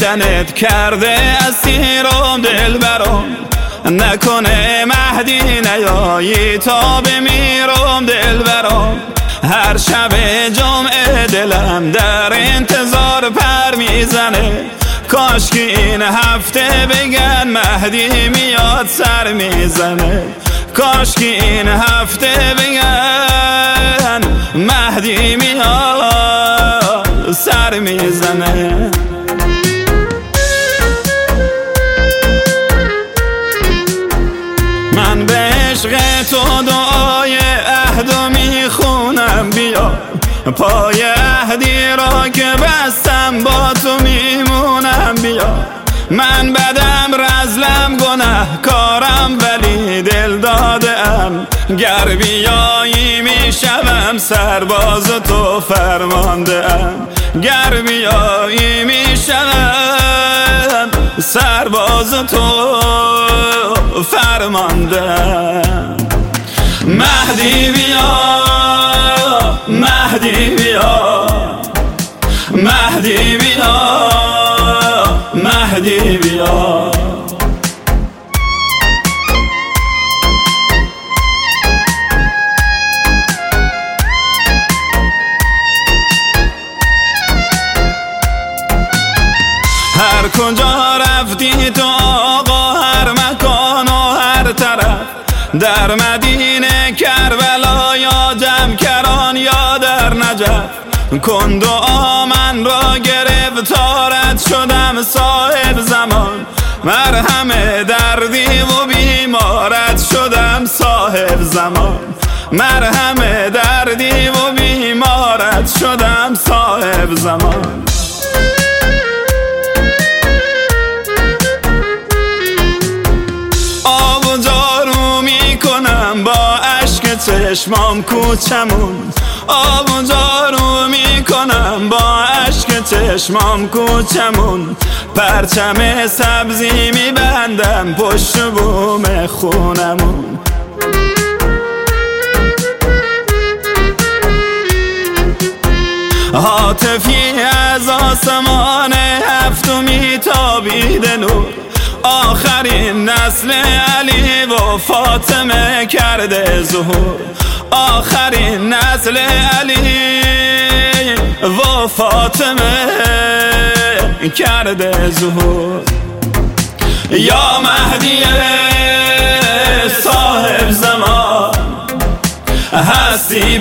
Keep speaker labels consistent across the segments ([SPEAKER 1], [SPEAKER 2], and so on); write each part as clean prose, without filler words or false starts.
[SPEAKER 1] دیدنت کرده اسیرم دلبرم، نکنه مهدی نیایی تا بمیرم دلبرم. هر شب جمعه دلم در انتظار پر میزنه، کاش که این هفته بگن مهدی میاد سر میزنه، کاش که این هفته بگن مهدی میاد سر میزنه. من به عشق تو دعای عهدو میخونم، بیا پای عهدی را که بستم با تو میمونم. بیا من بدم رزلم گناه کارم ولی دل دادم، گر بیایی میشوم سرباز تو فرمانده ام، گر بیایی میشوم سرباز تو فرمانده ام. مهدی بیا مهدی بیا مهدی بیا مهدی بیا. هر کجا رفتی تو آقا، هر مکان و هر طرف، در مدینه کربلا یا جمکران یا در نجف، کن دعا من را گرفتارت شدم صاحب زمان، مرهم دردی و بیمارت شدم صاحب زمان، مرهم دردی و بیمارت شدم صاحب زمان. آب و جارو میکنم با اشک چشمام کوچمون، آب و جارو میکنم با اشک چشمام کوچمون، پرچم سبزی میبندم پشت بوم خونمون. هاتفی از آسمان هفتم میتابیده نور، آخرین نسل علی و فاطمه کرده ظهور، آخرین نسل علی و فاطمه کرده ظهور. یا مهدی صاحب زمان، هستی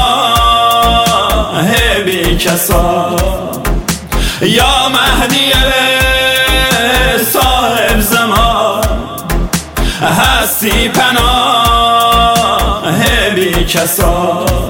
[SPEAKER 1] پناه بی کسا، یا مهدی صاحب زمان، هستی پناه بی کسا.